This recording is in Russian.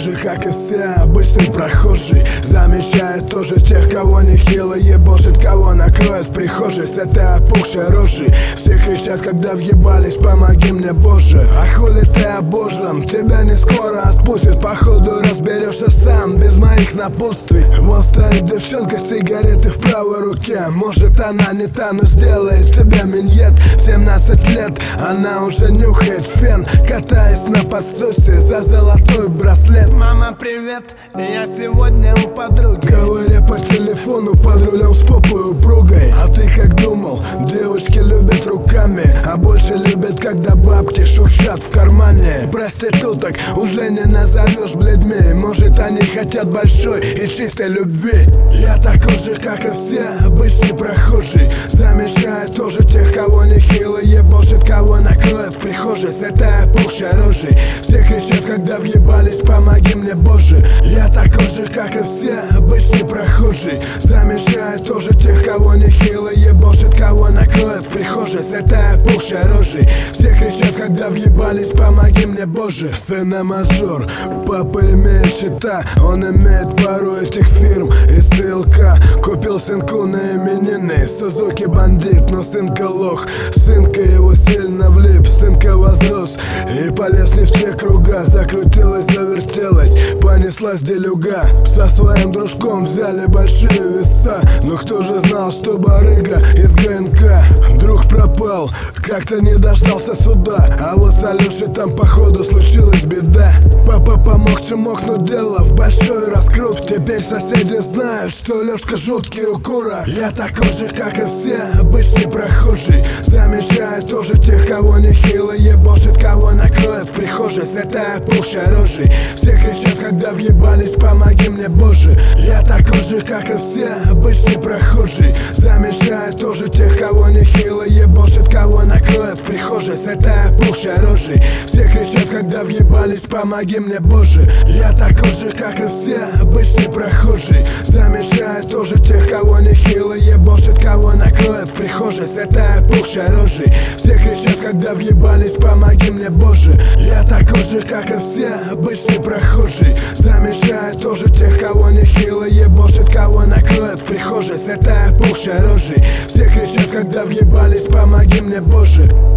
же, как и все обычный прохожий. Замечает тоже тех, кого нехило ебошит, кого накроет в прихожей с этой опухшей рожей. Все кричат, когда въебались, помоги мне, Боже. А хули ты обожлан, тебя не скоро отпустят. Походу разберешься сам, без моих напутствий. Вон стоит девчонка, сигареты в правой руке. Может она не та, но сделает тебе миньет. В 17 лет она уже нюхает фен, катаясь на подсосе за золотой браслет. Мама, привет, я сегодня у подруги. Говоря по телефону под рулем с попой упругой. А ты как думал, девушки любят руками, а больше любят, когда бабки шуршат в кармане. Проституток уже не назовешь бледьми. Может они хотят большой и чистой любви. Я такой же, как и все обычный прохожий. Замечаю тоже тех, кого нехило ебошит, кого накроет в прихожей с этой опухшей рожей. Все кричат, когда въебались, помоги мне, Боже. Я такой же, как и все обычный прохожий. Замечаю тоже тех, кого нехило ебошит, кого накроет в прихожей с этой опухшей рожей. Все кричат, когда въебались, помоги мне, Боже. Сцена мажор, папа имеет счета, он имеет пару этих фирм и ссылка. Купил сынку на именины Сузуки бандит, но сынка лох. Сынка его сильно влип, сынка возрос и полез не в те круга. Закрутилась, завертелась, понеслась делюга. Со своим дружком взяли большие веса, но кто же знал, что барыга из ГНК. Друг пропал, как-то не дождался суда, а вот с Алешей там походу случилась беда. Папа помог, чем мог, но дело в большой раскрут. Теперь соседи знают, что Лешка жуткий укура. Я такой же, как и все обычный прохожий. Замечаю тоже тех, кого нехило ебошит, кого накроет в прихожей с этой опухшей рожей. Все кричат, когда въебались, помоги мне, Боже. Я такой же, как и все обычный прохожий. Замечаю тоже тех, кого нехило ебошит, кого накроет в прихожей с этой опухшей рожей. Все кричат, когда въебались, помоги мне, Боже. Я такой же, как и все обычный прохожий. Замечаю тоже тех, кого нехило ебошит, кого накроет в прихожей с этой опухшей рожей. Все кричат, когда въебались, помоги мне, Боже. Я такой же, как и все обычный прохожий. Замечаю тоже тех, кого нехило ебошит, кого накроет в прихожей с этой опухшей рожей. Все кричат, когда въебались, помоги мне, Боже.